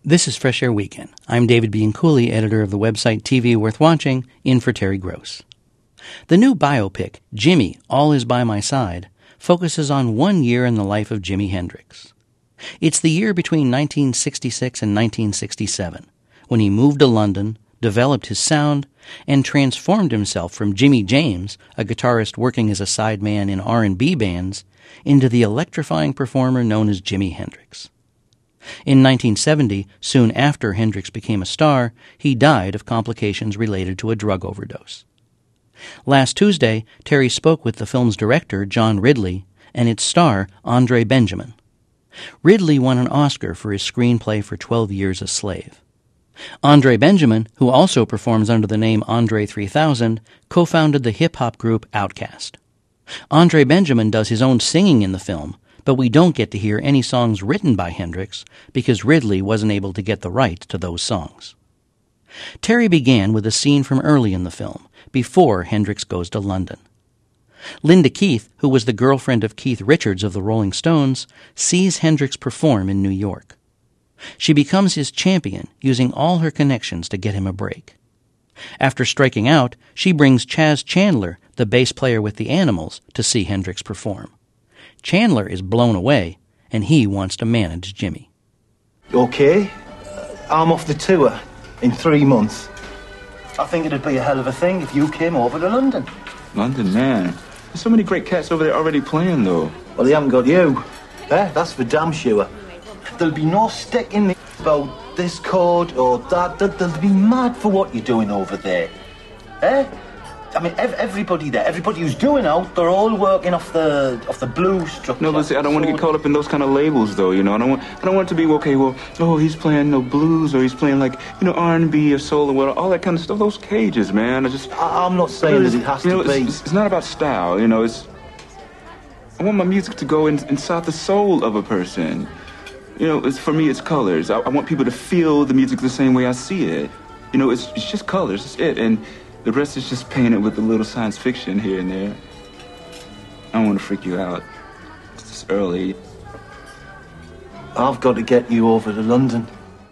This is Fresh Air Weekend. I'm David Bianculli, editor of the website TV Worth Watching, in for Terry Gross. The new biopic, Jimmy, All Is By My Side, focuses on 1 year in the life of Jimi Hendrix. It's the year between 1966 and 1967, when he moved to London, developed his sound, and transformed himself from Jimmy James, a guitarist working as a sideman in R&B bands, into the electrifying performer known as Jimi Hendrix. In 1970, soon after Hendrix became a star, he died of complications related to a drug overdose. Last Tuesday, Terry spoke with the film's director, John Ridley, and its star, Andre Benjamin. Ridley won an Oscar for his screenplay for 12 Years a Slave. Andre Benjamin, who also performs under the name Andre 3000, co-founded the hip-hop group Outkast. Andre Benjamin does his own singing in the film, but we don't get to hear any songs written by Hendrix because Ridley wasn't able to get the rights to those songs. Terry began with a scene from early in the film, before Hendrix goes to London. Linda Keith, who was the girlfriend of Keith Richards of the Rolling Stones, sees Hendrix perform in New York. She becomes his champion, using all her connections to get him a break. After striking out, she brings Chas Chandler, the bass player with the Animals, to see Hendrix perform. Chandler is blown away, and he wants to manage Jimmy. Okay, I'm off the tour in 3 months. I think it'd be a hell of a thing if you came over to London. London, man. There's so many great cats over there already playing, though. Well, they haven't got you. That's for damn sure. There'll be no stick in the about this chord or that. They'll be mad for what you're doing over there. I mean, everybody there, everybody who's doing out, they're all working off the blues structure. No, but see, I don't want to get caught up in those kind of labels, though. You know, I don't want it to be okay. Well, he's playing blues, or he's playing like R&B or soul or whatever, all that kind of stuff. Those cages, man. I'm not saying that it has to be. It's not about style. I want my music to go inside the soul of a person. For me, it's colors. I want people to feel the music the same way I see it. It's just colors. It's it, and the rest is just painted with a little science fiction here and there. I don't want to freak you out. It's just early. I've got to get you over to London.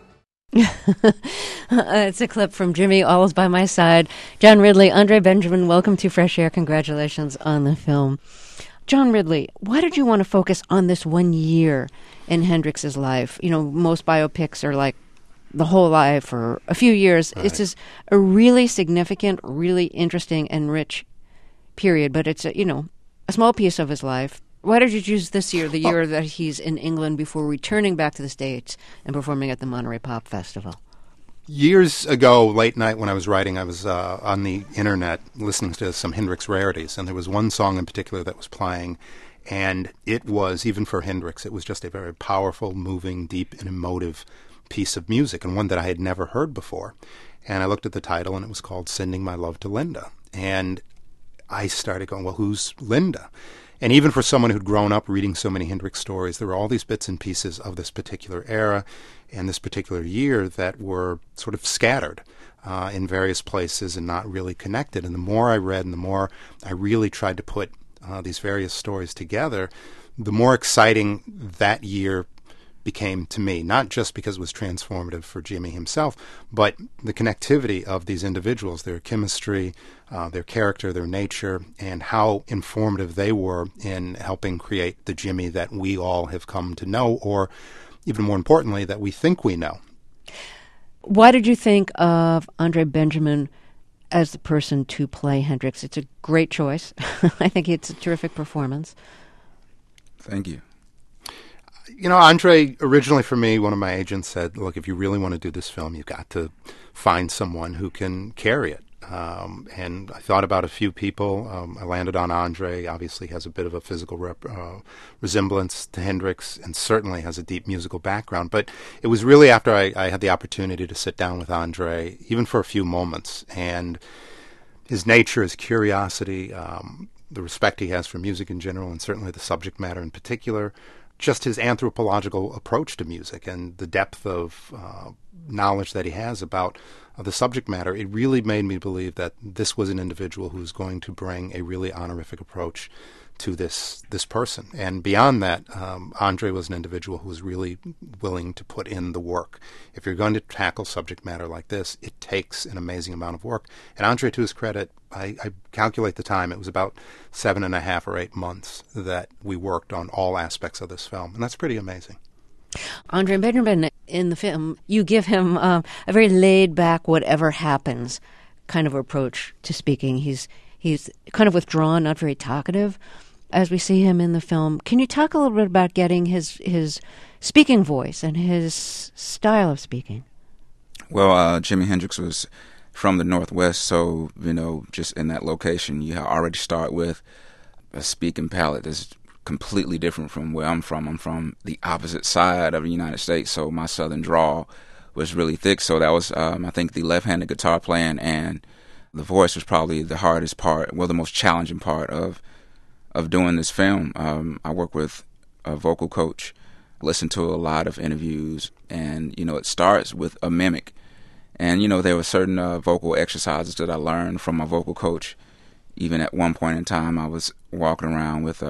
It's a clip from Jimmy, All Is By My Side. John Ridley, Andre Benjamin, welcome to Fresh Air. Congratulations on the film. John Ridley, why did you want to focus on this 1 year in Hendrix's life? Most biopics are like the whole life or a few years. Right. It's just a really significant, really interesting and rich period, but it's a small piece of his life. Why did you choose this year, the year that he's in England before returning back to the States and performing at the Monterey Pop Festival? Years ago, late night when I was writing, I was on the internet listening to some Hendrix rarities, and there was one song in particular that was playing, and it was, even for Hendrix, it was just a very powerful, moving, deep, and emotive piece of music, and one that I had never heard before. And I looked at the title, and it was called Sending My Love to Linda. And I started going, well, who's Linda? And even for someone who'd grown up reading so many Hendrix stories, there were all these bits and pieces of this particular era and this particular year that were sort of scattered in various places and not really connected. And the more I read and the more I really tried to put these various stories together, the more exciting that year became to me, not just because it was transformative for Jimmy himself, but the connectivity of these individuals, their chemistry, their character, their nature, and how informative they were in helping create the Jimmy that we all have come to know, or even more importantly, that we think we know. Why did you think of Andre Benjamin as the person to play Hendrix? It's a great choice. I think it's a terrific performance. Thank you. Andre, originally for me, one of my agents said, look, if you really want to do this film, you've got to find someone who can carry it. And I thought about a few people. I landed on Andre. Obviously has a bit of a physical resemblance to Hendrix and certainly has a deep musical background. But it was really after I had the opportunity to sit down with Andre, even for a few moments, and his nature, his curiosity, the respect he has for music in general, and certainly the subject matter in particular, just his anthropological approach to music and the depth of knowledge that he has about the subject matter, it really made me believe that this was an individual who was going to bring a really honorific approach to this person. And beyond that, Andre was an individual who was really willing to put in the work. If you're going to tackle subject matter like this, it takes an amazing amount of work. And Andre, to his credit, I calculate the time. It was about 7.5 or 8 months that we worked on all aspects of this film, and that's pretty amazing. Andre Benjamin, in the film, you give him a very laid-back, whatever happens kind of approach to speaking. He's kind of withdrawn, not very talkative, as we see him in the film. Can you talk a little bit about getting his speaking voice and his style of speaking? Well, Jimi Hendrix was from the Northwest, so, just in that location, you already start with a speaking palette that's completely different from where I'm from. I'm from the opposite side of the United States, so my southern drawl was really thick. So that was, I think, the left-handed guitar playing and the voice was probably the hardest part, the most challenging part of doing this film. I work with a vocal coach, listen to a lot of interviews, and, it starts with a mimic. And, there were certain vocal exercises that I learned from my vocal coach. Even at one point in time, I was walking around with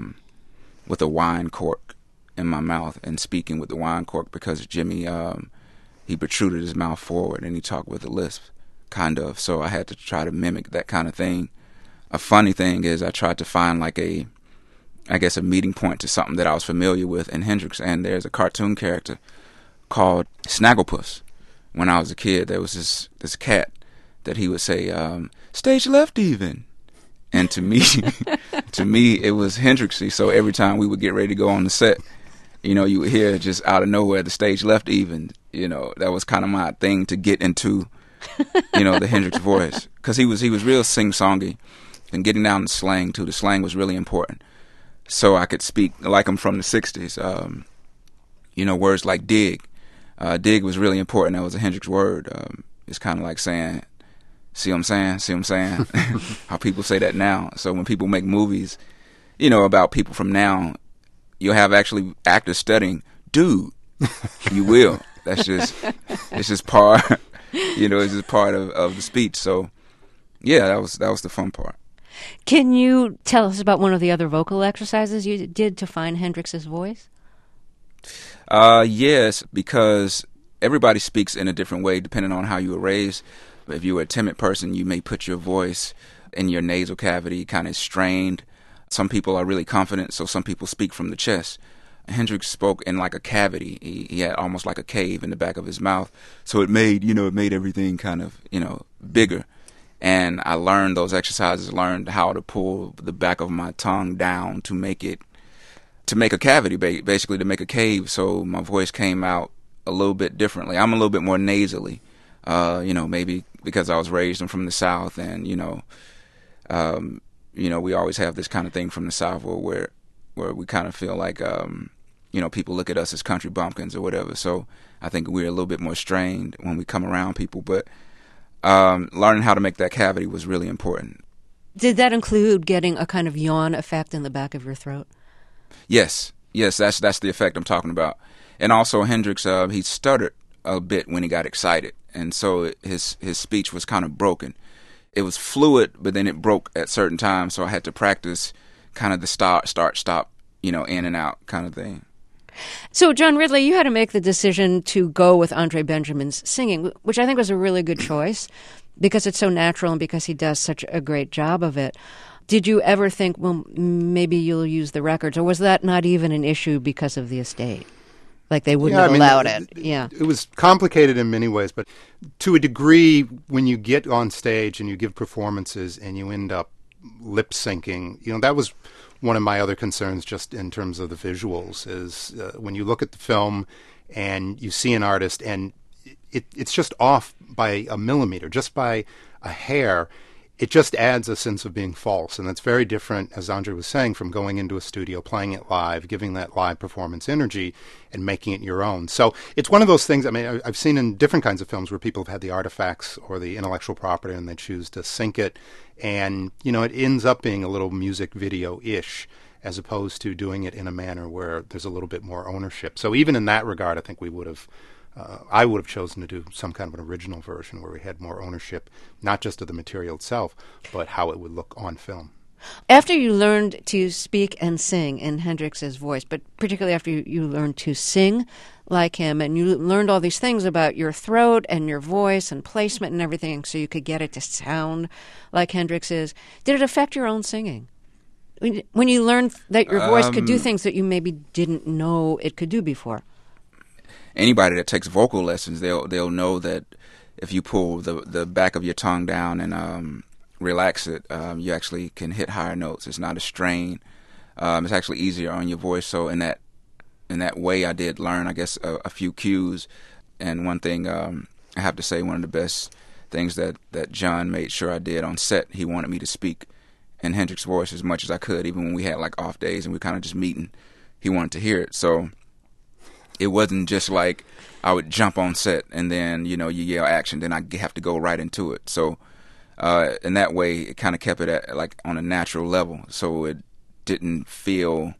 a wine cork in my mouth and speaking with the wine cork because Jimmy, he protruded his mouth forward and he talked with a lisp, kind of. So I had to try to mimic that kind of thing. A funny thing is I tried to find a meeting point to something that I was familiar with in Hendrix. And there's a cartoon character called Snagglepuss. When I was a kid, there was this cat that he would say, stage left even. And to me, it was Hendrixy. So every time we would get ready to go on the set, you would hear just out of nowhere the stage left even. That was kind of my thing to get into, the Hendrix voice, because he was real sing-songy, and getting down to slang too. The slang was really important, so I could speak like I'm from the '60s. Words like dig. Dig was really important. That was a Hendrix word. It's kind of like saying, see what I'm saying? See what I'm saying? How people say that now. So when people make movies, about people from now, you'll have actually actors studying, dude, you will. It's just part, it's just part of the speech. So, yeah, that was the fun part. Can you tell us about one of the other vocal exercises you did to find Hendrix's voice? Yes, because everybody speaks in a different way depending on how you were raised. If you were a timid person, you may put your voice in your nasal cavity kind of strained. Some people are really confident, so some people speak from the chest. Hendrix spoke in like a cavity. He had almost like a cave in the back of his mouth. So it made everything kind of, bigger. And I learned those exercises, learned how to pull the back of my tongue down to make a cavity, basically to make a cave. So my voice came out a little bit differently. I'm a little bit more nasally, maybe because I was raised from the South, and we always have this kind of thing from the South where we kind of feel like people look at us as country bumpkins or whatever. So I think we're a little bit more strained when we come around people, but learning how to make that cavity was really important. Did that include getting a kind of yawn effect in the back of your throat? Yes, that's the effect I'm talking about. And also Hendrix, he stuttered a bit when he got excited, and so his speech was kind of broken. It was fluid, but then it broke at certain times, so I had to practice kind of the start, stop, in and out kind of thing. So, John Ridley, you had to make the decision to go with Andre Benjamin's singing, which I think was a really good choice because it's so natural and because he does such a great job of it. Did you ever think, well, maybe you'll use the records, or was that not even an issue because of the estate? Like they wouldn't have allowed it. Yeah. It was complicated in many ways, but to a degree, when you get on stage and you give performances and you end up lip syncing, that was one of my other concerns just in terms of the visuals is when you look at the film and you see an artist and it's just off by a millimeter, just by a hair, it just adds a sense of being false. And that's very different, as Andre was saying, from going into a studio, playing it live, giving that live performance energy, and making it your own. So it's one of those things, I've seen in different kinds of films where people have had the artifacts or the intellectual property and they choose to sync it. And, it ends up being a little music video-ish as opposed to doing it in a manner where there's a little bit more ownership. So even in that regard, I think I would have chosen to do some kind of an original version where we had more ownership, not just of the material itself, but how it would look on film. After you learned to speak and sing in Hendrix's voice, but particularly after you learned to sing like him, and you learned all these things about your throat and your voice and placement and everything so you could get it to sound like Hendrix's, did it affect your own singing? When you learned that your voice could do things that you maybe didn't know it could do before? Anybody that takes vocal lessons, they'll know that if you pull the back of your tongue down and relax it, you actually can hit higher notes. It's not a strain. It's actually easier on your voice. So in that way, I did learn, I guess, a few cues. And one thing I have to say, one of the best things that John made sure I did on set, he wanted me to speak in Hendrix's voice as much as I could, even when we had like off days and we kind of just meeting. He wanted to hear it. So it wasn't just like I would jump on set and then, you yell action, then I have to go right into it. So in that way, it kind of kept it at like on a natural level. So it didn't feel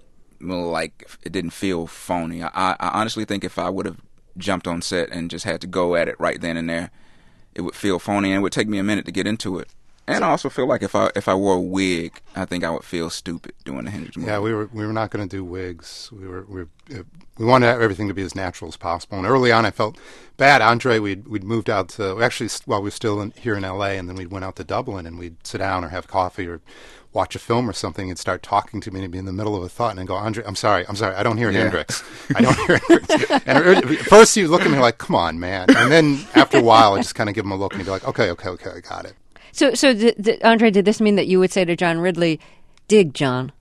phony. I honestly think if I would have jumped on set and just had to go at it right then and there, it would feel phony and it would take me a minute to get into it. And I also feel like if I wore a wig, I think I would feel stupid doing the Hendrix movie. Yeah, we were not going to do wigs. We wanted everything to be as natural as possible. And early on, I felt bad. Andre, we'd moved out to actually while we were still here in L.A. and then we went out to Dublin and we'd sit down or have coffee or watch a film or something and start talking to me and be in the middle of a thought and I'd go, Andre, I'm sorry, I don't hear Hendrix. I don't hear Hendrix. And at first you look at me like, come on, man. And then after a while, I just kind of give him a look and he'd be like, okay, I got it. So Andre, did this mean that you would say to John Ridley, dig John?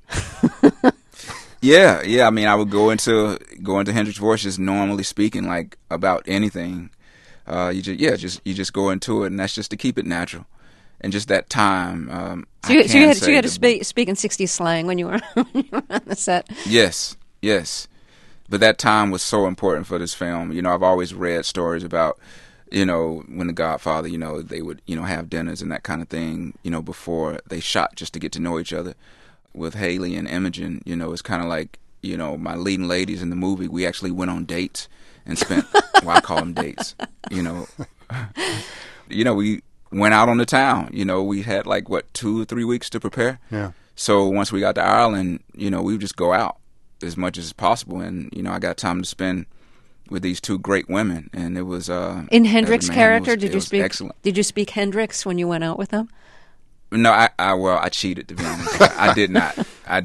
Yeah. I mean, I would go into Hendrix's voice just normally speaking like about anything. You just go into it, and that's just to keep it natural, and just that time. So you had to speak in '60s slang when you were on the set. Yes, but that time was so important for this film. I've always read stories about, when The Godfather, they would, have dinners and that kind of thing, before they shot just to get to know each other. With Haley and Imogen, it's kind of like, my leading ladies in the movie, we actually went on dates and spent, I call them dates, we went out on the town, we had 2 or 3 weeks to prepare. Yeah. So once we got to Ireland, we would just go out as much as possible. And, I got time to spend with these two great women, and it was in Hendrix's character. Did you speak? Excellent. Did you speak Hendrix when you went out with them? No, I cheated, to be honest. I did not.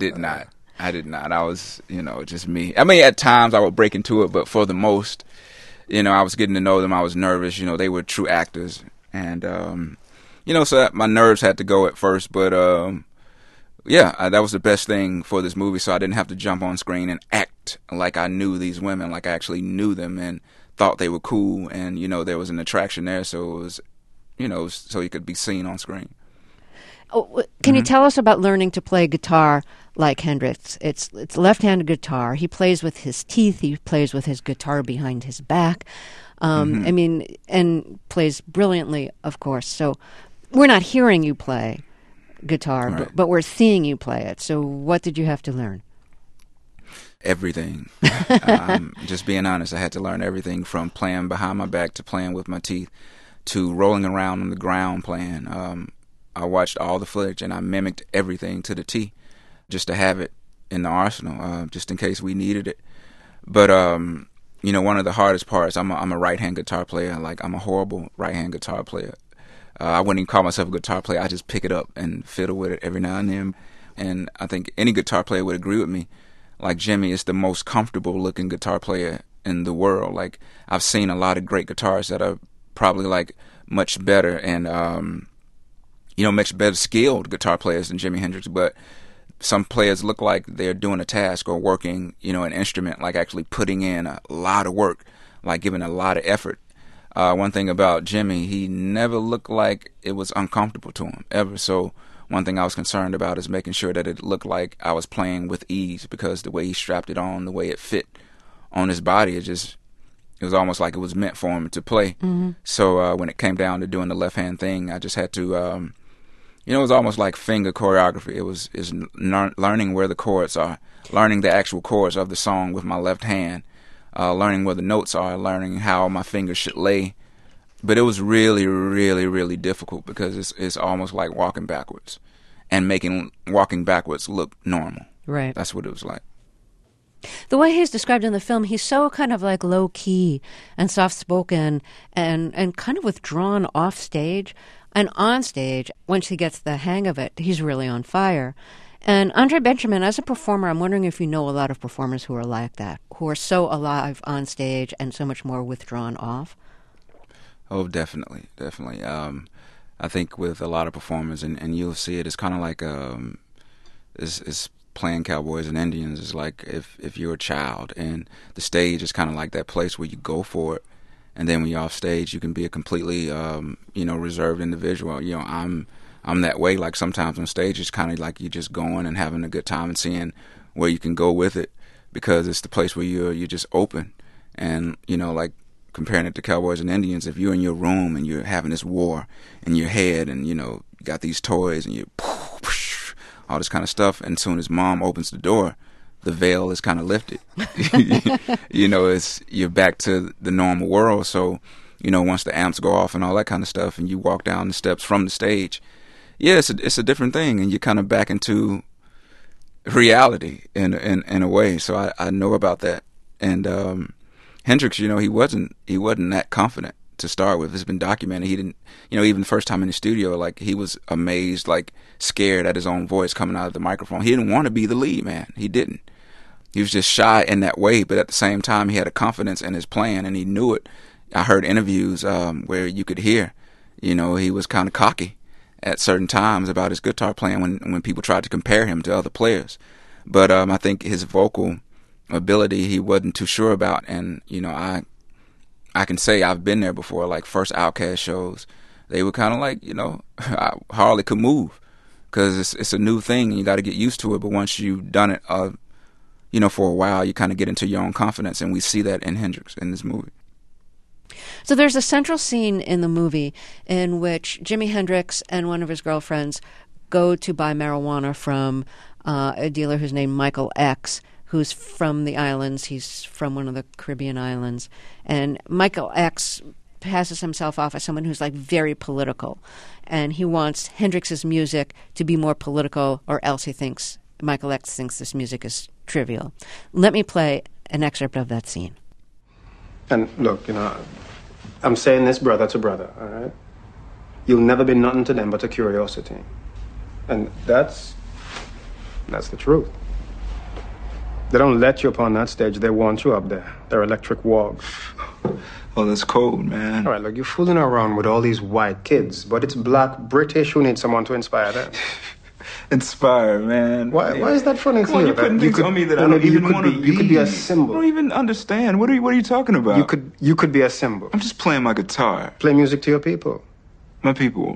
I was, just me. I mean, at times I would break into it, but for the most, I was getting to know them. I was nervous. They were true actors, and so my nerves had to go at first, but that was the best thing for this movie. So I didn't have to jump on screen and act like I knew these women, like I actually knew them and thought they were cool, and there was an attraction there. So it was, so you could be seen on screen. Oh, can you tell us about learning to play guitar like Hendrix? It's left-handed guitar. He plays with his teeth. He plays with his guitar behind his back. I mean, and plays brilliantly, of course. So we're not hearing you play guitar, right, but we're seeing you play it. So what did you have to learn? Everything. Just being honest, I had to learn everything from playing behind my back to playing with my teeth to rolling around on the ground playing. I watched all the footage and I mimicked everything to the T just to have it in the arsenal, just in case we needed it. But, one of the hardest parts, I'm a right-hand guitar player. I'm a horrible right-hand guitar player. I wouldn't even call myself a guitar player. I just pick it up and fiddle with it every now and then. And I think any guitar player would agree with me. Like Jimmy is the most comfortable-looking guitar player in the world. I've seen a lot of great guitarists that are probably much better and much better skilled guitar players than Jimi Hendrix, but some players look like they're doing a task or working, an instrument, actually putting in a lot of work, giving a lot of effort. One thing about Jimmy, he never looked like it was uncomfortable to him, ever. So one thing I was concerned about is making sure that it looked like I was playing with ease, because the way he strapped it on, the way it fit on his body, it was almost like it was meant for him to play. Mm-hmm. So when it came down to doing the left-hand thing, I just had to... it was almost like finger choreography. It was learning where the chords are, learning the actual chords of the song with my left hand, learning where the notes are, learning how my fingers should lay. But it was really, really, really difficult because it's almost like walking backwards. and making walking backwards look normal. Right. That's what it was like. The way he's described in the film, he's so kind of like low key and soft spoken and kind of withdrawn off stage. And on stage, once he gets the hang of it, he's really on fire. And Andre Benjamin, as a performer, I'm wondering if you know a lot of performers who are like that, who are so alive on stage and so much more withdrawn off. Oh, definitely. I think with a lot of performers, and you'll see it, it's kind of like it's playing cowboys and Indians. Is like if you're a child, and the stage is kind of like that place where you go for it, and then when you're off stage, you can be a completely reserved individual. I'm that way. Like sometimes on stage, it's kind of like you're just going and having a good time and seeing where you can go with it, because it's the place where you're just open. And like comparing it to cowboys and Indians, if you're in your room and you're having this war in your head, and you got these toys and you all this kind of stuff, and as soon as mom opens the door, the veil is kind of lifted. You're back to the normal world. So, once the amps go off and all that kind of stuff, and you walk down the steps from the stage, yeah, it's a different thing, and you're kind of back into reality in a way. So I know about that. And Hendrix, he wasn't that confident to start with. It's been documented. He didn't, even the first time in the studio, like he was amazed, like scared at his own voice coming out of the microphone. He didn't want to be the lead man. He didn't. He was just shy in that way, but at the same time, he had a confidence in his playing, and he knew it. I heard interviews where you could hear, he was kind of cocky at certain times about his guitar playing when people tried to compare him to other players. But I think his vocal ability, he wasn't too sure about. And, I can say I've been there before, like first Outkast shows. They were kind of like, I hardly could move, because it's a new thing and you got to get used to it. But once you've done it, for a while, you kind of get into your own confidence. And we see that in Hendrix in this movie. So there's a central scene in the movie in which Jimi Hendrix and one of his girlfriends go to buy marijuana from a dealer who's named Michael X, who's from the islands. He's from one of the Caribbean islands. And Michael X passes himself off as someone who's like very political. And he wants Hendrix's music to be more political, or else Michael X thinks this music is trivial. Let me play an excerpt of that scene. And look, I'm saying this brother to brother, all right? You'll never be nothing to them but a curiosity. And that's the truth. They don't let you up on that stage. They want you up there. They're electric wogs. Oh, that's cold, man. All right, look, you're fooling around with all these white kids, but it's black British who need someone to inspire them. Inspire, man. Why is that funny to you? You're putting things on me that I don't even want to be. You could be a symbol. I don't even understand. What are you talking about? You could be a symbol. I'm just playing my guitar. Play music to your people. My people.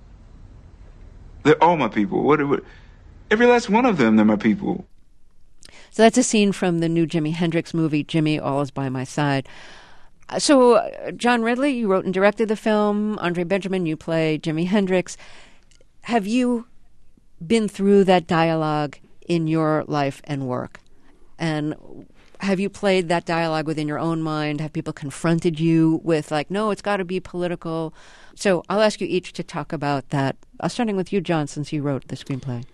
They're all my people. What every last one of them, they're my people. So that's a scene from the new Jimi Hendrix movie, Jimmy, All Is By My Side. So, John Ridley, you wrote and directed the film. Andre Benjamin, you play Jimi Hendrix. Have you been through that dialogue in your life and work? And have you played that dialogue within your own mind? Have people confronted you with, like, no, it's got to be political? So I'll ask you each to talk about that. Starting with you, John, since you wrote the screenplay.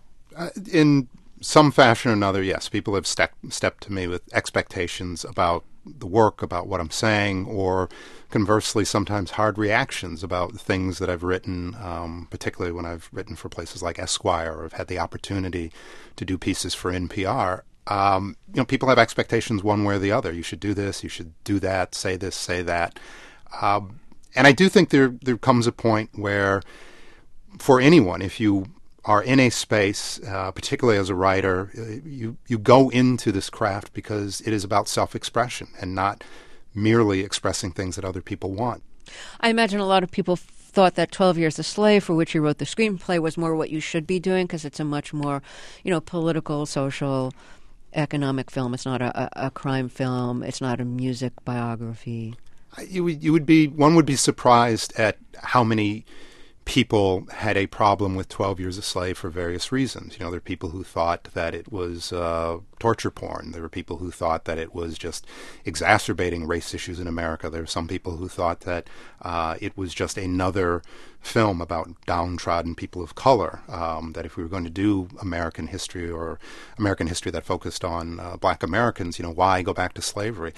In some fashion or another, yes, people have stepped to me with expectations about the work, about what I'm saying, or conversely, sometimes hard reactions about things that I've written, particularly when I've written for places like Esquire, or have had the opportunity to do pieces for NPR. People have expectations one way or the other. You should do this, you should do that, say this, say that. And I do think there comes a point where, for anyone, if you are in a space, particularly as a writer, you go into this craft because it is about self-expression and not merely expressing things that other people want. I imagine a lot of people thought that 12 Years a Slave, for which you wrote the screenplay, was more what you should be doing, because it's a much more, political, social, economic film. It's not a crime film. It's not a music biography. One would be surprised at how many people had a problem with 12 Years a Slave for various reasons. There were people who thought that it was torture porn. There were people who thought that it was just exacerbating race issues in America. There were some people who thought that it was just another film about downtrodden people of color, that if we were going to do American history or American history that focused on black Americans, why go back to slavery?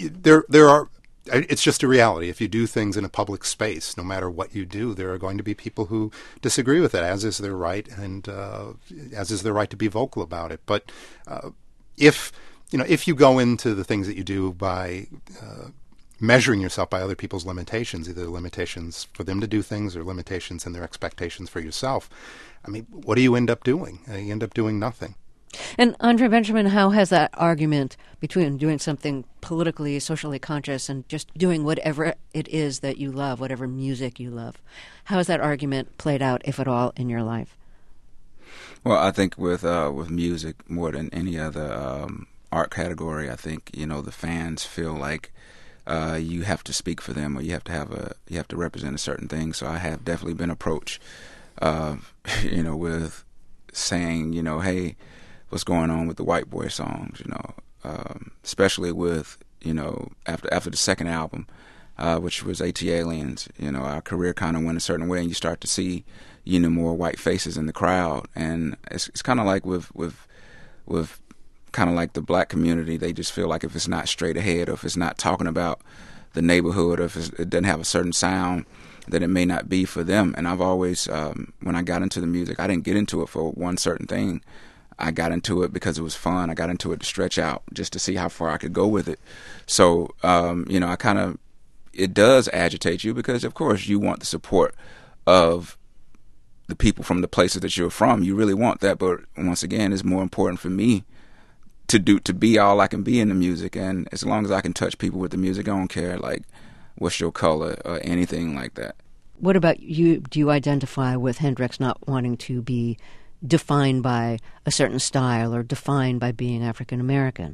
It's just a reality. If you do things in a public space, no matter what you do, there are going to be people who disagree with it, as is their right, and as is their right to be vocal about it. But if you go into the things that you do by measuring yourself by other people's limitations, either limitations for them to do things or limitations in their expectations for yourself, what do you end up doing? You end up doing nothing. And Andre Benjamin, how has that argument between doing something politically, socially conscious and just doing whatever it is that you love, whatever music you love, how has that argument played out, if at all, in your life? Well, I think with music, more than any other art category, I think, the fans feel like you have to speak for them, or you have to represent a certain thing. So I have definitely been approached, with saying, hey, what's going on with the white boy songs, especially with, after the second album, which was AT Aliens, our career kind of went a certain way, and you start to see, more white faces in the crowd. And it's kind of like with kind of like the black community, they just feel like if it's not straight ahead, or if it's not talking about the neighborhood, or if it doesn't have a certain sound, that it may not be for them. And I've always, when I got into the music, I didn't get into it for one certain thing. I got into it because it was fun. I got into it to stretch out, just to see how far I could go with it. So, it does agitate you, because, of course, you want the support of the people from the places that you're from. You really want that. But once again, it's more important for me to be all I can be in the music. And as long as I can touch people with the music, I don't care, like, what's your color or anything like that. What about you? Do you identify with Hendrix not wanting to be defined by a certain style or defined by being African American?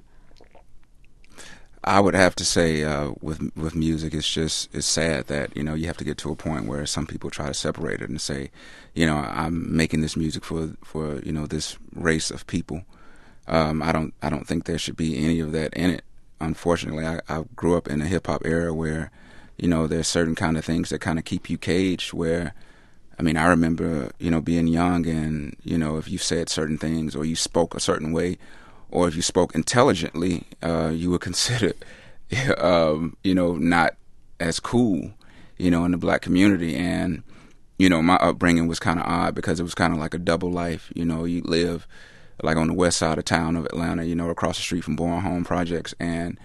I would have to say with music, it's sad that you have to get to a point where some people try to separate it and say, I'm making this music for this race of people. I don't think there should be any of that in it. Unfortunately, I grew up in a hip hop era where there's certain kind of things that kind of keep you caged, where I remember, being young, and, if you said certain things, or you spoke a certain way, or if you spoke intelligently, you were considered, not as cool, in the black community. And, my upbringing was kind of odd, because it was kind of like a double life. You live like on the west side of town of Atlanta, across the street from Bowen Home Projects, and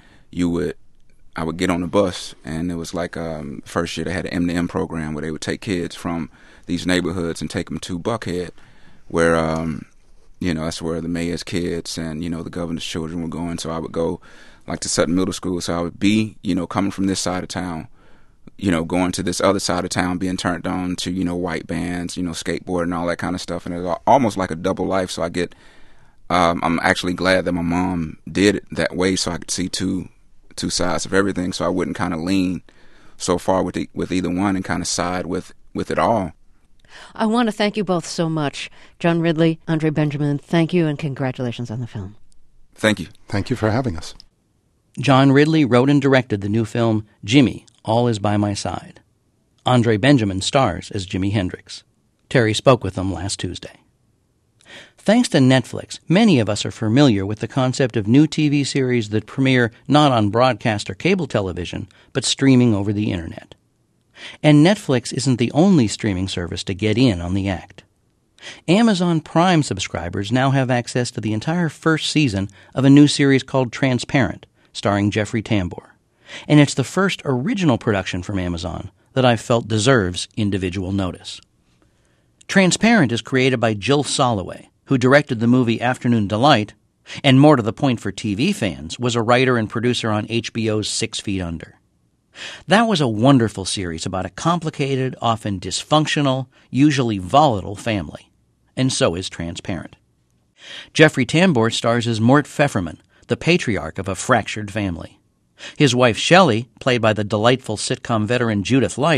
I would get on the bus, and it was like first year they had an M&M program where they would take kids from these neighborhoods and take them to Buckhead, where that's where the mayor's kids and the governor's children were going. So I would go like to Sutton Middle School. So I would be coming from this side of town, going to this other side of town, being turned on to white bands, skateboard and all that kind of stuff, and it was almost like a double life. So I'm actually glad that my mom did it that way, so I could see two sides of everything, so I wouldn't kind of lean so far with either one and kind of side with it all. I want to thank you both so much. John Ridley, Andre Benjamin, thank you, and congratulations on the film. Thank you. Thank you for having us. John Ridley wrote and directed the new film Jimmy, All Is By My Side. Andre Benjamin stars as Jimi Hendrix. Terry spoke with them last Tuesday. Thanks to Netflix, many of us are familiar with the concept of new TV series that premiere not on broadcast or cable television, but streaming over the internet. And Netflix isn't the only streaming service to get in on the act. Amazon Prime subscribers now have access to the entire first season of a new series called Transparent, starring Jeffrey Tambor. And it's the first original production from Amazon that I've felt deserves individual notice. Transparent is created by Jill Soloway, who directed the movie Afternoon Delight, and more to the point for TV fans, was a writer and producer on HBO's 6 Feet Under. That was a wonderful series about a complicated, often dysfunctional, usually volatile family. And so is Transparent. Jeffrey Tambor stars as Mort Pfefferman, the patriarch of a fractured family. His wife Shelley, played by the delightful sitcom veteran Judith Light,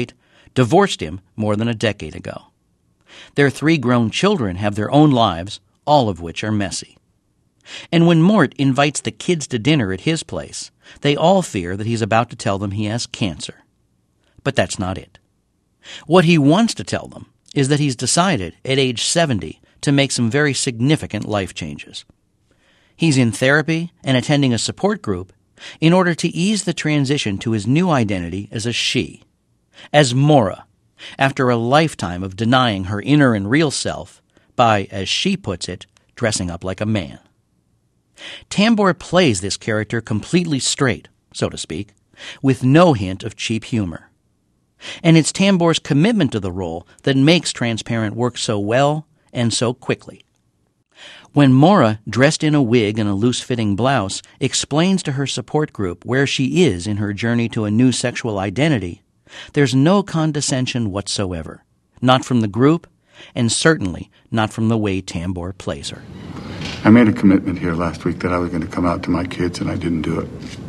divorced him more than a decade ago. Their 3 grown children have their own lives, all of which are messy. And when Mort invites the kids to dinner at his place, they all fear that he's about to tell them he has cancer. But that's not it. What he wants to tell them is that he's decided at age 70 to make some very significant life changes. He's in therapy and attending a support group in order to ease the transition to his new identity as a she, as Maura, after a lifetime of denying her inner and real self by, as she puts it, dressing up like a man. Tambor plays this character completely straight, so to speak, with no hint of cheap humor. And it's Tambor's commitment to the role that makes Transparent work so well and so quickly. When Maura, dressed in a wig and a loose-fitting blouse, explains to her support group where she is in her journey to a new sexual identity, there's no condescension whatsoever, not from the group, and certainly not from the way Tambor plays her. I made a commitment here last week that I was going to come out to my kids, and I didn't do it.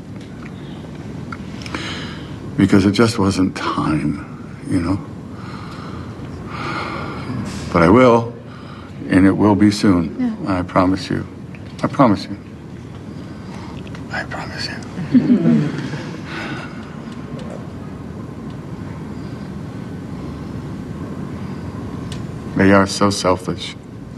Because it just wasn't time, you know? But I will, and it will be soon. Yeah. I promise you. I promise you. I promise you. They are so selfish.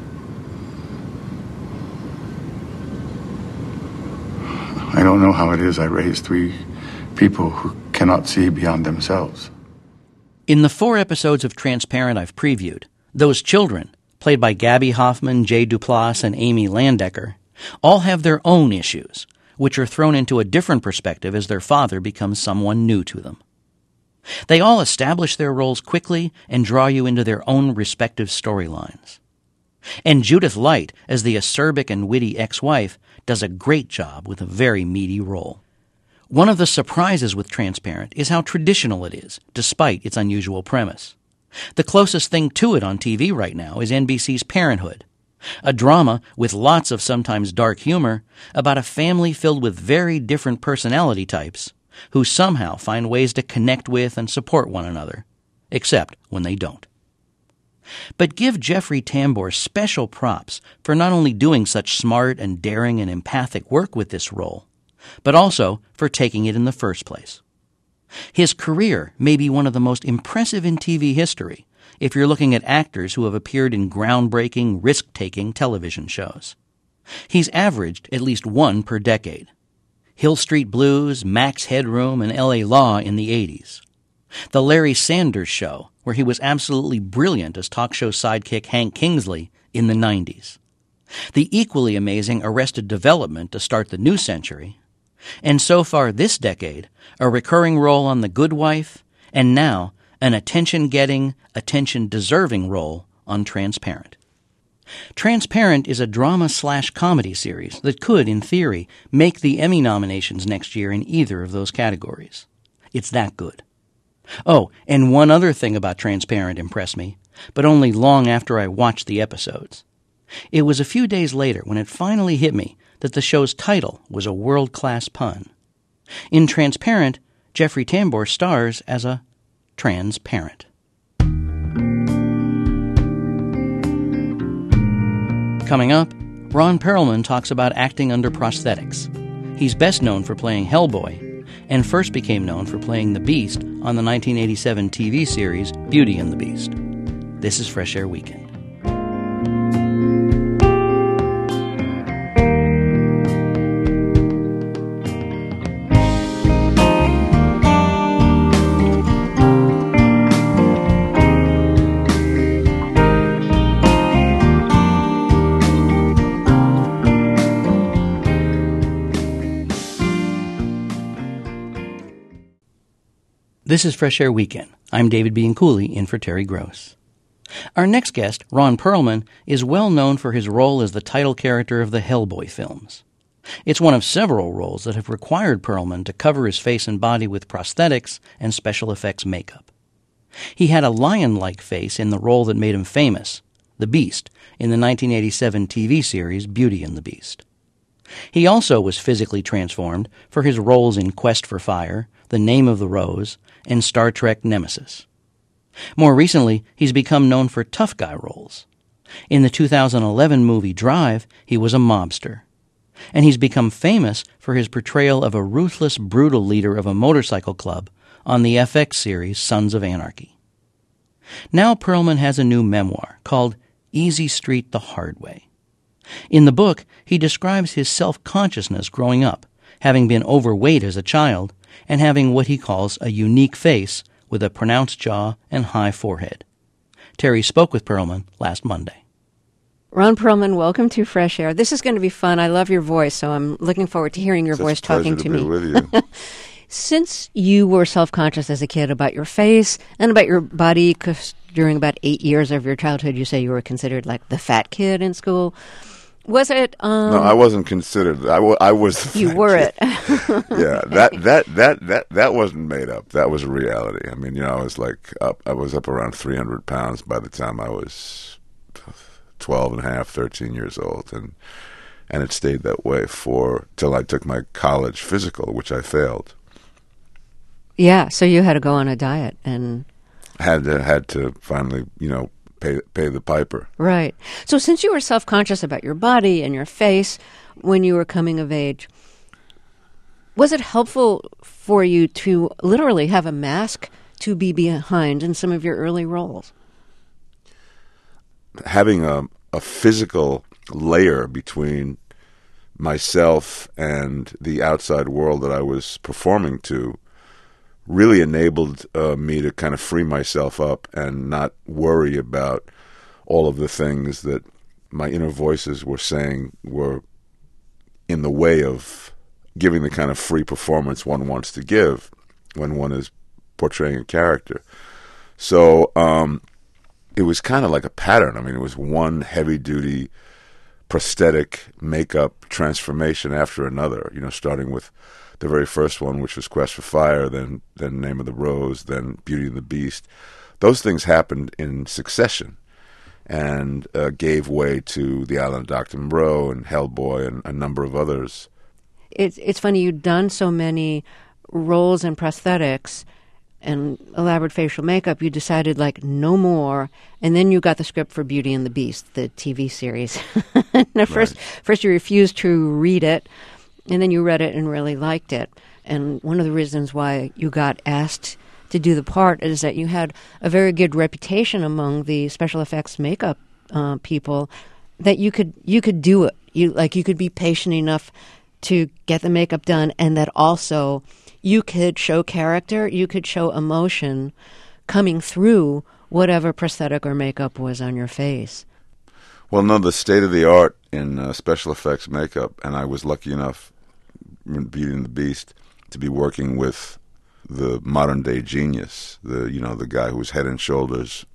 I don't know how it is I raised 3 people who cannot see beyond themselves. In the 4 episodes of Transparent I've previewed, those children, played by Gabby Hoffman, Jay Duplass, and Amy Landecker, all have their own issues, which are thrown into a different perspective as their father becomes someone new to them. They all establish their roles quickly and draw you into their own respective storylines. And Judith Light, as the acerbic and witty ex-wife, does a great job with a very meaty role. One of the surprises with Transparent is how traditional it is, despite its unusual premise. The closest thing to it on TV right now is NBC's Parenthood, a drama with lots of sometimes dark humor about a family filled with very different personality types who somehow find ways to connect with and support one another, except when they don't. But give Jeffrey Tambor special props for not only doing such smart and daring and empathic work with this role, but also for taking it in the first place. His career may be one of the most impressive in TV history if you're looking at actors who have appeared in groundbreaking, risk-taking television shows. He's averaged at least 1 per decade. Hill Street Blues, Max Headroom, and L.A. Law in the 80s. The Larry Sanders Show, where he was absolutely brilliant as talk show sidekick Hank Kingsley in the 90s. The equally amazing Arrested Development to start the new century. And so far this decade, a recurring role on The Good Wife, and now an attention-getting, attention-deserving role on Transparent. Transparent is a drama/comedy series that could, in theory, make the Emmy nominations next year in either of those categories. It's that good. Oh, and one other thing about Transparent impressed me, but only long after I watched the episodes. It was a few days later when it finally hit me that the show's title was a world-class pun. In Transparent, Jeffrey Tambor stars as a transparent. Coming up, Ron Perlman talks about acting under prosthetics. He's best known for playing Hellboy, and first became known for playing the Beast on the 1987 TV series Beauty and the Beast. This is Fresh Air Weekend. This is Fresh Air Weekend. I'm David Bianculli, in for Terry Gross. Our next guest, Ron Perlman, is well known for his role as the title character of the Hellboy films. It's one of several roles that have required Perlman to cover his face and body with prosthetics and special effects makeup. He had a lion-like face in the role that made him famous, the Beast, in the 1987 TV series Beauty and the Beast. He also was physically transformed for his roles in Quest for Fire, The Name of the Rose, and Star Trek Nemesis. More recently, he's become known for tough guy roles. In the 2011 movie Drive, he was a mobster. And he's become famous for his portrayal of a ruthless, brutal leader of a motorcycle club on the FX series Sons of Anarchy. Now Perlman has a new memoir called Easy Street the Hard Way. In the book, he describes his self-consciousness growing up, having been overweight as a child, and having what he calls a unique face with a pronounced jaw and high forehead. Terry spoke with Perlman last Monday. Ron Perlman, welcome to Fresh Air. This is going to be fun. I love your voice, so I'm looking forward to hearing your voice talking to me. It's a pleasure to be with you. Since you were self-conscious as a kid about your face and about your body, because during about 8 years of your childhood, you say you were considered like the fat kid in school. Was it? No, I wasn't considered. I was. The you fat were kid. it. Yeah, that wasn't made up. That was a reality. I mean, I was I was up around 300 pounds by the time I was 12 and a half, 13 years old, and it stayed that way till I took my college physical, which I failed. Yeah, so you had to go on a diet and had to finally, pay the piper. Right. So since you were self-conscious about your body and your face when you were coming of age, was it helpful for you to literally have a mask to be behind in some of your early roles? Having a physical layer between myself and the outside world that I was performing to really enabled me to kind of free myself up and not worry about all of the things that my inner voices were saying were in the way of giving the kind of free performance one wants to give when one is portraying a character. So it was kind of like a pattern. I mean, it was one heavy-duty prosthetic makeup transformation after another, starting with the very first one, which was Quest for Fire, then Name of the Rose, then Beauty and the Beast. Those things happened in succession and gave way to The Island of Dr. Moreau and Hellboy and a number of others. It's funny, you've done so many roles and prosthetics and elaborate facial makeup, you decided, no more, and then you got the script for Beauty and the Beast, the TV series. Now, first you refused to read it, and then you read it and really liked it. And one of the reasons why you got asked to do the part is that you had a very good reputation among the special effects makeup people that you could do it. You could be patient enough to get the makeup done, and that also you could show character, you could show emotion coming through whatever prosthetic or makeup was on your face. Well, no, the state of the art in special effects makeup, and I was lucky enough in Beauty and the Beast to be working with the modern day genius, the guy who was head and shoulders,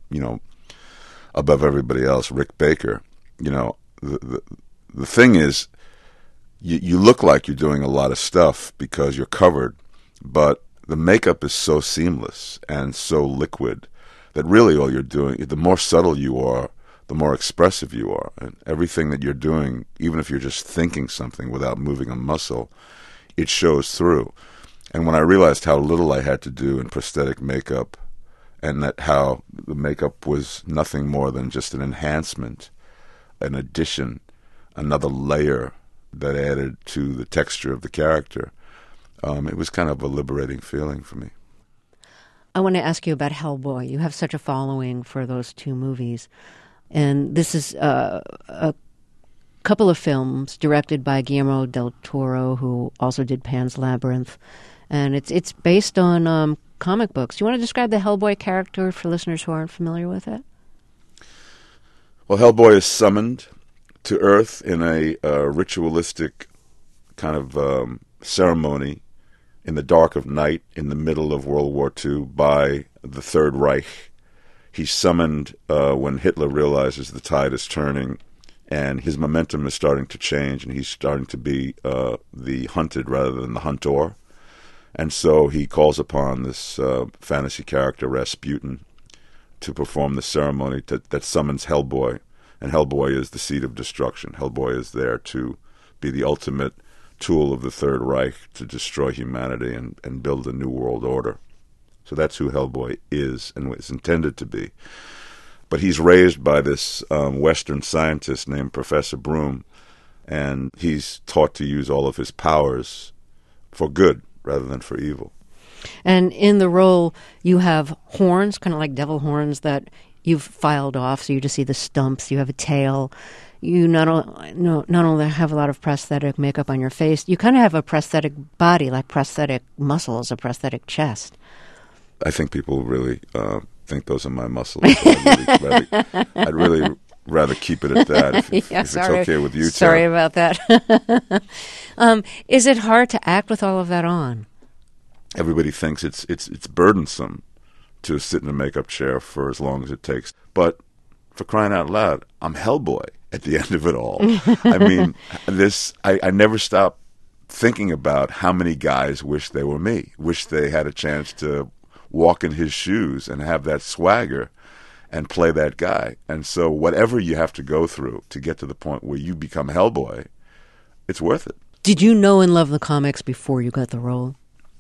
above everybody else, Rick Baker. The thing is, you look like you're doing a lot of stuff because you're covered, but the makeup is so seamless and so liquid that really all you're doing, the more subtle you are, the more expressive you are. And everything that you're doing, even if you're just thinking something without moving a muscle, it shows through. And when I realized how little I had to do in prosthetic makeup, and that how the makeup was nothing more than just an enhancement, an addition, another layer that added to the texture of the character, it was kind of a liberating feeling for me. I want to ask you about Hellboy. You have such a following for those two movies. And this is a couple of films directed by Guillermo del Toro, who also did Pan's Labyrinth. And it's based on comic books. Do you want to describe the Hellboy character for listeners who aren't familiar with it? Well, Hellboy is summoned to Earth in a ritualistic kind of ceremony in the dark of night in the middle of World War II by the Third Reich. He's summoned when Hitler realizes the tide is turning and his momentum is starting to change, and he's starting to be the hunted rather than the hunter. And so he calls upon this fantasy character, Rasputin, to perform the ceremony that summons Hellboy. And Hellboy is the seed of destruction. Hellboy is there to be the ultimate tool of the Third Reich to destroy humanity and build a new world order. So that's who Hellboy is and is intended to be. But he's raised by this Western scientist named Professor Broom, and he's taught to use all of his powers for good rather than for evil. And in the role, you have horns, kind of like devil horns that you've filed off, so you just see the stumps. You have a tail. You not only have a lot of prosthetic makeup on your face, you kind of have a prosthetic body, like prosthetic muscles, a prosthetic chest. I think people really think those are my muscles. I'd really rather keep it at that if it's okay with you, Sorry Tara. about that. Is it hard to act with all of that on? Everybody thinks it's burdensome to sit in a makeup chair for as long as it takes. But for crying out loud, I'm Hellboy at the end of it all. I mean, I never stop thinking about how many guys wish they were me, wish they had a chance to walk in his shoes and have that swagger and play that guy. And so whatever you have to go through to get to the point where you become Hellboy, it's worth it. Did you know and love the comics before you got the role?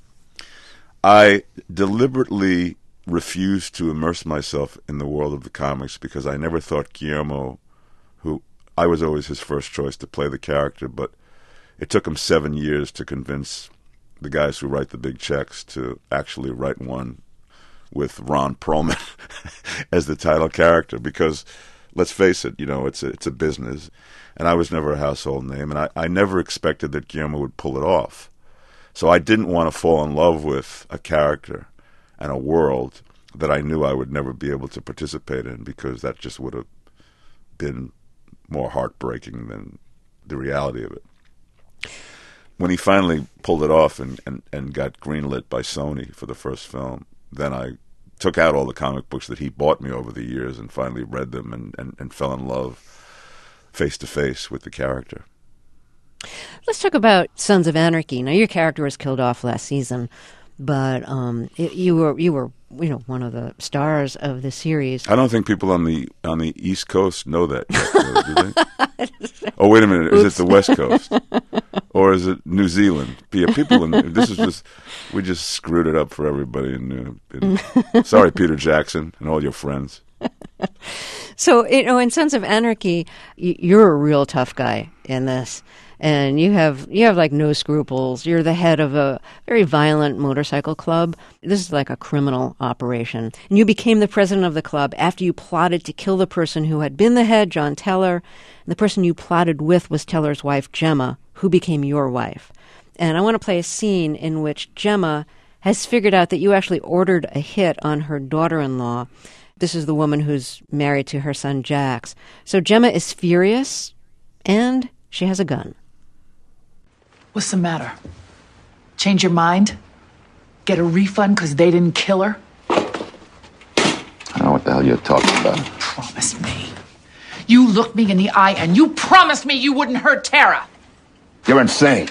I deliberately refused to immerse myself in the world of the comics because I never thought Guillermo, who I was always his first choice to play the character, but it took him 7 years to convince the guys who write the big checks to actually write one with Ron Perlman as the title character, because let's face it, it's a business, and I was never a household name, and I never expected that Guillermo would pull it off. So I didn't want to fall in love with a character and a world that I knew I would never be able to participate in, because that just would have been more heartbreaking than the reality of it. When he finally pulled it off and got greenlit by Sony for the first film, then I took out all the comic books that he bought me over the years and finally read them and fell in love face-to-face with the character. Let's talk about Sons of Anarchy. Now, your character was killed off last season, but you were one of the stars of the series. I don't think people on the East Coast know that yet, do they? Oh, wait a minute. Is it the West Coast? Or is it New Zealand? People we just screwed it up for everybody. Sorry, Peter Jackson and all your friends. So, in Sons of Anarchy, you're a real tough guy in this. And you have like no scruples. You're the head of a very violent motorcycle club. This is like a criminal operation. And you became the president of the club after you plotted to kill the person who had been the head, John Teller. And the person you plotted with was Teller's wife, Gemma, who became your wife. And I want to play a scene in which Gemma has figured out that you actually ordered a hit on her daughter-in-law. This is the woman who's married to her son, Jax. So Gemma is furious, and she has a gun. What's the matter? Change your mind? Get a refund because they didn't kill her? I don't know what the hell you're talking about. Promise me. You looked me in the eye and you promised me you wouldn't hurt Tara. You're insane.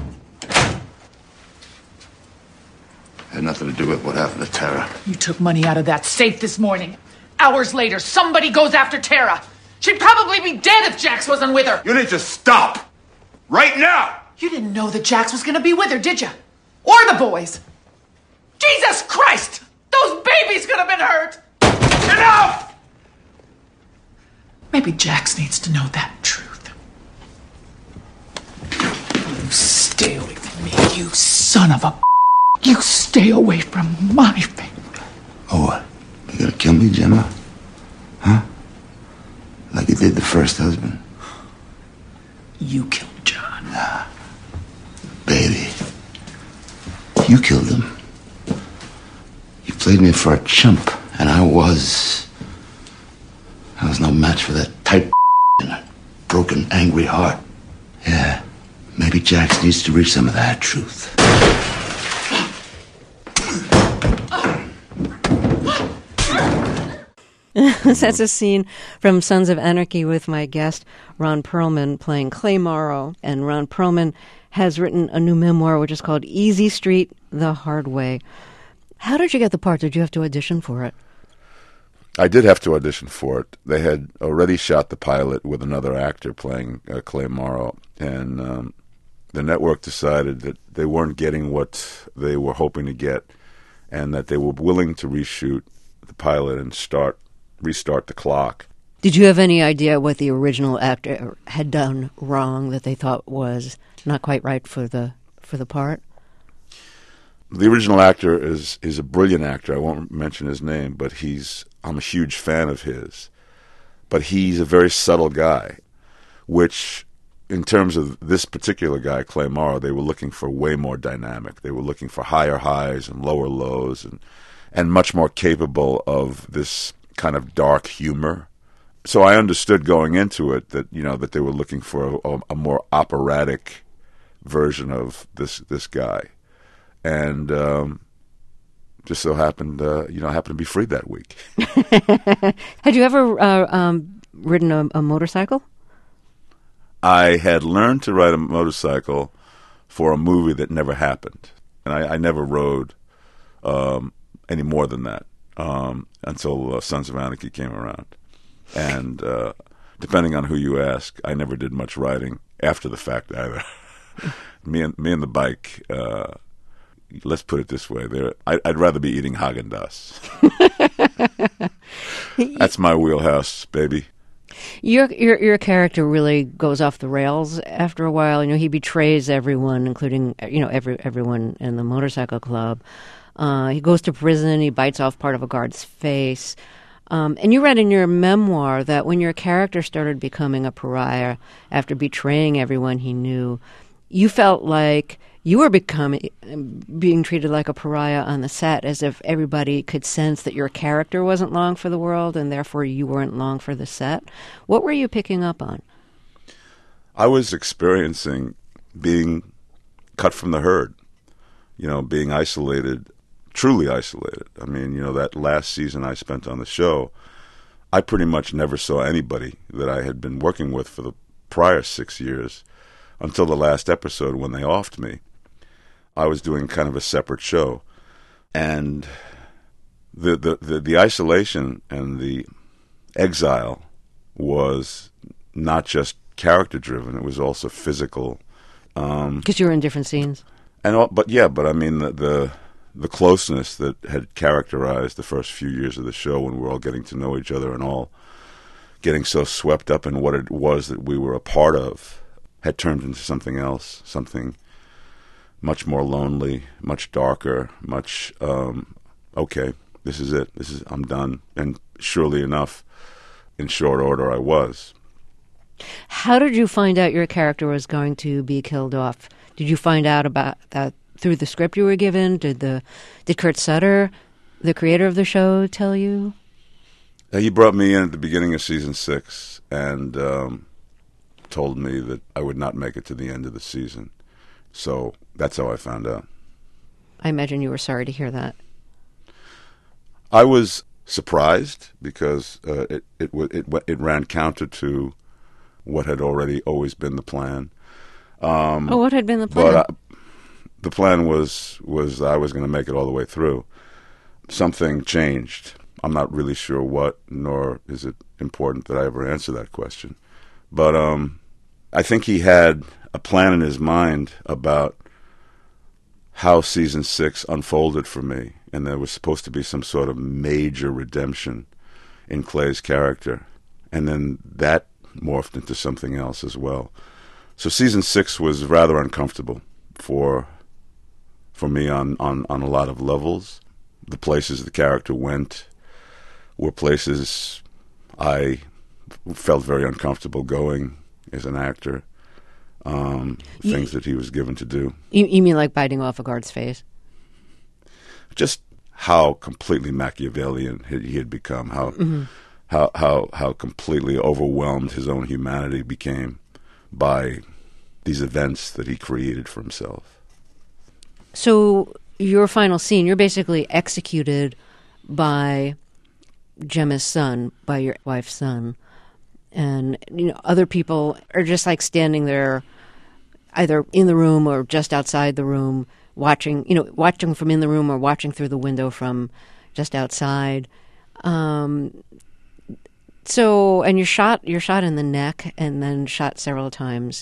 Had nothing to do with what happened to Tara. You took money out of that safe this morning. Hours later, somebody goes after Tara. She'd probably be dead if Jax wasn't with her. You need to stop! Right now! You didn't know that Jax was going to be with her, did you? Or the boys? Jesus Christ! Those babies could have been hurt! Enough! Maybe Jax needs to know that truth. You stay away from me, you son of a... You stay away from my family. Oh, what? You gonna kill me, Gemma? Huh? Like you did the first husband? You killed John. Nah. Baby. You killed him. You played me for a chump, and I was no match for that tight and a broken, angry heart. Yeah, maybe Jax needs to reach some of that truth. That's a scene from Sons of Anarchy with my guest, Ron Perlman, playing Clay Morrow. And Ron Perlman has written a new memoir, which is called Easy Street, The Hard Way. How did you get the part? Did you have to audition for it? I did have to audition for it. They had already shot the pilot with another actor playing Clay Morrow, and the network decided that they weren't getting what they were hoping to get, and that they were willing to reshoot the pilot and restart the clock. Did you have any idea what the original actor had done wrong that they thought was not quite right for the part? The original actor is a brilliant actor. I won't mention his name, but I'm a huge fan of his. But he's a very subtle guy, which, in terms of this particular guy, Clay Morrow, they were looking for way more dynamic. They were looking for higher highs and lower lows, and much more capable of this kind of dark humor. So I understood going into it that that they were looking for a more operatic version of this guy. And just so happened, happened to be free that week. Had you ever ridden a motorcycle? I had learned to ride a motorcycle for a movie that never happened, and I never rode any more than that until Sons of Anarchy came around. And depending on who you ask, I never did much riding after the fact either. me and the bike. Let's put it this way: I'd rather be eating Häagen-Dazs. That's my wheelhouse, baby. Your character really goes off the rails after a while. He betrays everyone, including everyone in the motorcycle club. He goes to prison. He bites off part of a guard's face. And you read in your memoir that when your character started becoming a pariah after betraying everyone he knew, you felt like you were being treated like a pariah on the set, as if everybody could sense that your character wasn't long for the world and therefore you weren't long for the set. What were you picking up on? I was experiencing being cut from the herd, being isolated, truly isolated. I mean, that last season I spent on the show, I pretty much never saw anybody that I had been working with for the prior 6 years until the last episode when they offed me. I was doing kind of a separate show, and the isolation and the exile was not just character driven; it was also physical. Because you were in different scenes, but I mean the closeness that had characterized the first few years of the show, when we were all getting to know each other and all getting so swept up in what it was that we were a part of, had turned into something else, something much more lonely, much darker, much, okay, this is it. I'm done. And surely enough, in short order, I was. How did you find out your character was going to be killed off? Did you find out about that through the script you were given? Did Kurt Sutter, the creator of the show, tell you? He brought me in at the beginning of season 6 and told me that I would not make it to the end of the season. So that's how I found out. I imagine you were sorry to hear that. I was surprised because it ran counter to what had always been the plan. What had been the plan? But the plan was I was going to make it all the way through. Something changed. I'm not really sure what, nor is it important that I ever answer that question. But I think he had a plan in his mind about how season 6 unfolded for me, and there was supposed to be some sort of major redemption in Clay's character, and then that morphed into something else as well. So season 6 was rather uncomfortable for me on a lot of levels. The places the character went were places I felt very uncomfortable going as an actor. Things that he was given to do. You mean like biting off a guard's face? Just how completely Machiavellian he had become. How completely overwhelmed his own humanity became by these events that he created for himself. So your final scene, you're basically executed by Gemma's son, by your wife's son. And, other people are just like standing there, either in the room or just outside the room, watching from in the room or watching through the window from just outside. And you're shot in the neck and then shot several times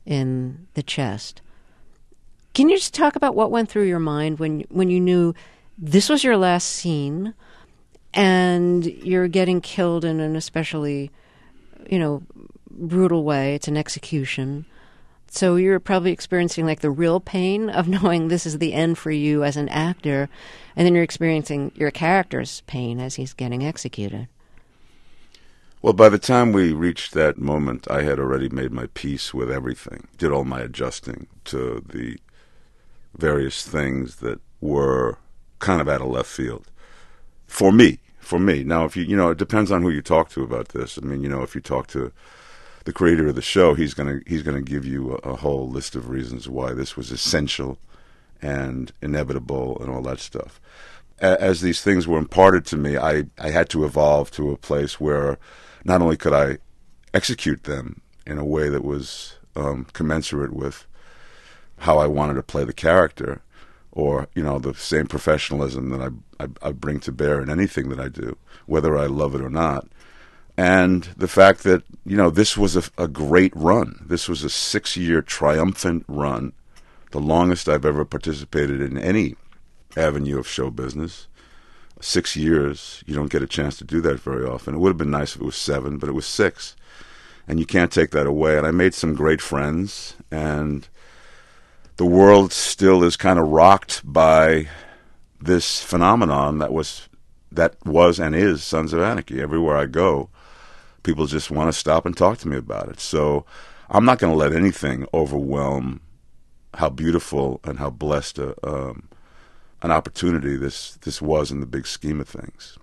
in the chest. Can you just talk about what went through your mind when you knew this was your last scene, and you're getting killed in an especially, brutal way. It's an execution. So you're probably experiencing like the real pain of knowing this is the end for you as an actor, and then you're experiencing your character's pain as he's getting executed. Well, by the time we reached that moment, I had already made my peace with everything, did all my adjusting to the various things that were kind of out of left field. For me. Now, if it depends on who you talk to about this. I mean, if you talk to the creator of the show, he's gonna give you a whole list of reasons why this was essential and inevitable and all that stuff. As these things were imparted to me, I had to evolve to a place where not only could I execute them in a way that was commensurate with how I wanted to play the character, or the same professionalism that I bring to bear in anything that I do, whether I love it or not. And the fact that, this was a great run. This was a 6-year triumphant run, the longest I've ever participated in any avenue of show business. 6 years, you don't get a chance to do that very often. It would have been nice if it was 7, but it was 6. And you can't take that away. And I made some great friends, and the world still is kind of rocked by this phenomenon that was and is Sons of Anarchy. Everywhere I go, people just want to stop and talk to me about it. So I'm not going to let anything overwhelm how beautiful and how blessed an opportunity this was in the big scheme of things.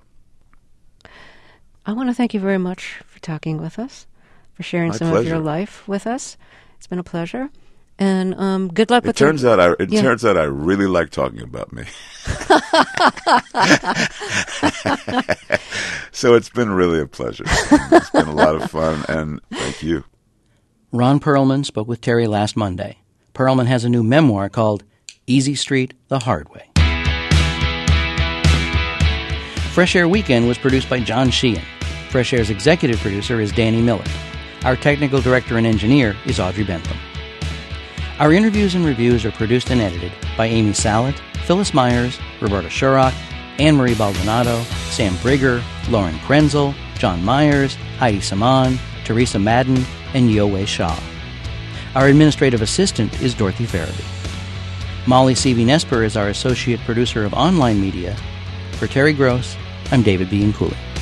I want to thank you very much for talking with us, for sharing My some pleasure. of your life with us. It's been a pleasure. And good luck with It turns out I really like talking about me. So it's been really a pleasure. It's been a lot of fun, and thank you. Ron Perlman spoke with Terry last Monday. Perlman has a new memoir called Easy Street the Hard Way. Fresh Air Weekend was produced by John Sheehan. Fresh Air's executive producer is Danny Miller. Our technical director and engineer is Audrey Bentham. Our interviews and reviews are produced and edited by Amy Salet, Phyllis Myers, Roberta Shurrock, Anne-Marie Baldonado, Sam Brigger, Lauren Krenzel, John Myers, Heidi Saman, Teresa Madden, and Yowei Shaw. Our administrative assistant is Dorothy Farabee. Molly Seavey-Nesper is our associate producer of online media. For Terry Gross, I'm David B. Cooley.